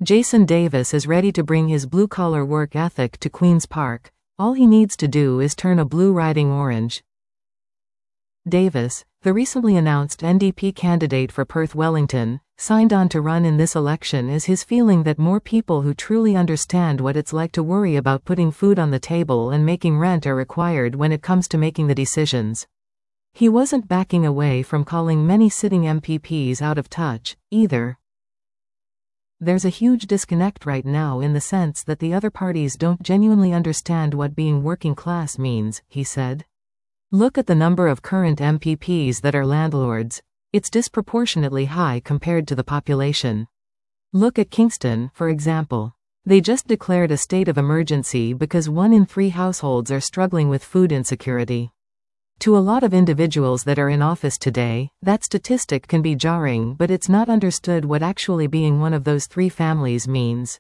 Jason Davis is ready to bring his blue-collar work ethic to Queen's Park. All he needs to do is turn a blue riding orange. Davis, the recently announced NDP candidate for Perth Wellington, signed on to run in this election is his feeling that more people who truly understand what it's like to worry about putting food on the table and making rent are required when it comes to making the decisions. He wasn't backing away from calling many sitting MPPs out of touch, either. There's a huge disconnect right now in the sense that the other parties don't genuinely understand what being working class means, he said. Look at the number of current MPPs that are landlords. It's disproportionately high compared to the population. Look at Kingston, for example. They just declared a state of emergency because 1 in 3 households are struggling with food insecurity. To a lot of individuals that are in office today, that statistic can be jarring, but it's not understood what actually being one of those 3 families means.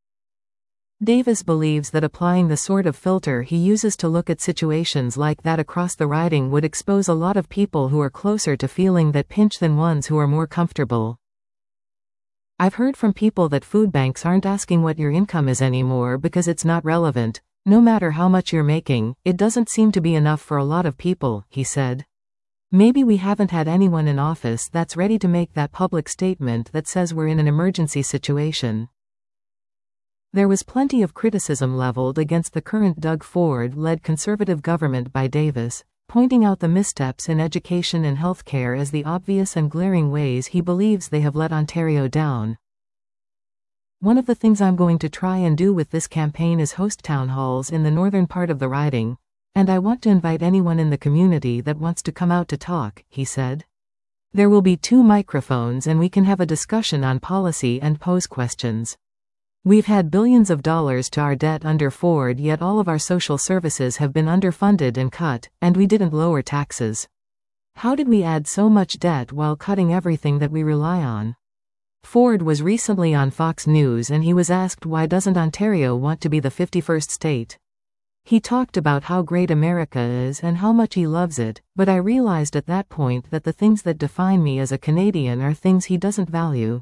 Davis believes that applying the sort of filter he uses to look at situations like that across the riding would expose a lot of people who are closer to feeling that pinch than ones who are more comfortable. I've heard from people that food banks aren't asking what your income is anymore because it's not relevant. No matter how much you're making, it doesn't seem to be enough for a lot of people, he said. Maybe we haven't had anyone in office that's ready to make that public statement that says we're in an emergency situation. There was plenty of criticism leveled against the current Doug Ford-led Conservative government by Davis, pointing out the missteps in education and healthcare as the obvious and glaring ways he believes they have let Ontario down. One of the things I'm going to try and do with this campaign is host town halls in the northern part of the riding, and I want to invite anyone in the community that wants to come out to talk, he said. There will be 2 microphones and we can have a discussion on policy and pose questions. We've had billions of dollars to our debt under Ford, yet all of our social services have been underfunded and cut, and we didn't lower taxes. How did we add so much debt while cutting everything that we rely on? Ford was recently on Fox News and he was asked why doesn't Ontario want to be the 51st state. He talked about how great America is and how much he loves it, but I realized at that point that the things that define me as a Canadian are things he doesn't value.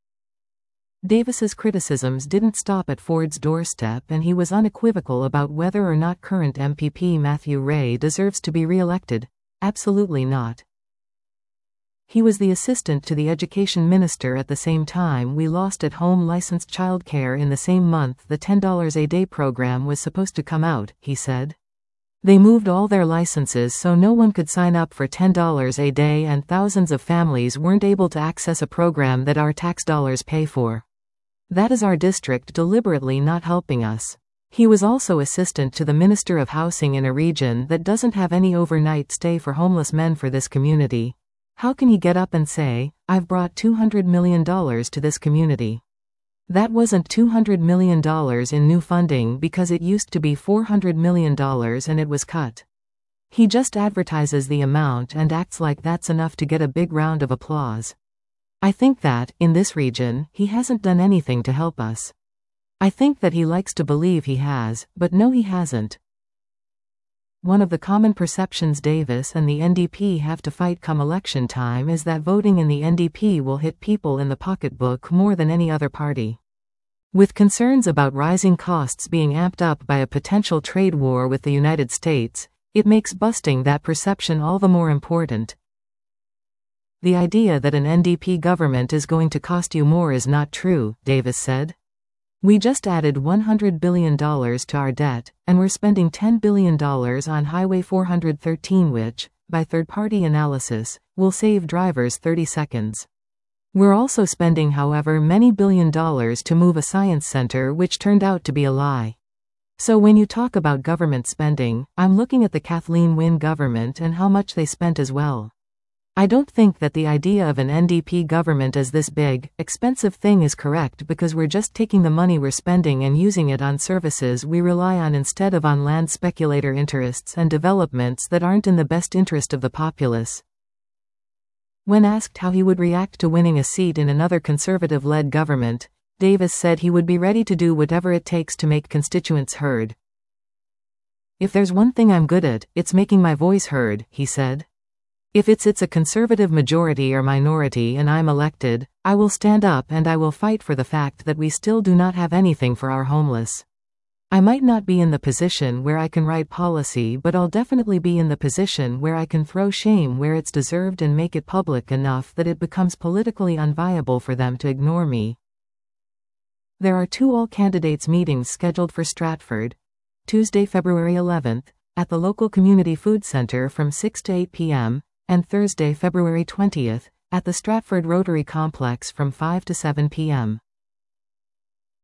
Davis's criticisms didn't stop at Ford's doorstep and he was unequivocal about whether or not current MPP Matthew Ray deserves to be re-elected. Absolutely not. He was the assistant to the education minister at the same time we lost at-home licensed childcare in the same month the $10 a day program was supposed to come out, he said. They moved all their licenses so no one could sign up for $10 a day and thousands of families weren't able to access a program that our tax dollars pay for. That is our district deliberately not helping us. He was also assistant to the Minister of Housing in a region that doesn't have any overnight stay for homeless men for this community. How can he get up and say, I've brought $200 million to this community? That wasn't $200 million in new funding because it used to be $400 million and it was cut. He just advertises the amount and acts like that's enough to get a big round of applause. I think that, in this region, he hasn't done anything to help us. I think that he likes to believe he has, but no he hasn't. One of the common perceptions Davis and the NDP have to fight come election time is that voting in the NDP will hit people in the pocketbook more than any other party. With concerns about rising costs being amped up by a potential trade war with the United States, it makes busting that perception all the more important. The idea that an NDP government is going to cost you more is not true, Davis said. We just added $100 billion to our debt, and we're spending $10 billion on Highway 413 which, by third-party analysis, will save drivers 30 seconds. We're also spending however many $1 billion to move a science center which turned out to be a lie. So when you talk about government spending, I'm looking at the Kathleen Wynne government and how much they spent as well. I don't think that the idea of an NDP government as this big, expensive thing is correct because we're just taking the money we're spending and using it on services we rely on instead of on land speculator interests and developments that aren't in the best interest of the populace. When asked how he would react to winning a seat in another Conservative-led government, Davis said he would be ready to do whatever it takes to make constituents heard. If there's one thing I'm good at, it's making my voice heard, he said. If it's a conservative majority or minority and I'm elected, I will stand up and I will fight for the fact that we still do not have anything for our homeless. I might not be in the position where I can write policy, but I'll definitely be in the position where I can throw shame where it's deserved and make it public enough that it becomes politically unviable for them to ignore me. There are 2 all-candidates meetings scheduled for Stratford, Tuesday, February 11th, at the local community food center from 6 to 8 p.m., and Thursday, February 20th, at the Stratford Rotary Complex from 5 to 7 p.m.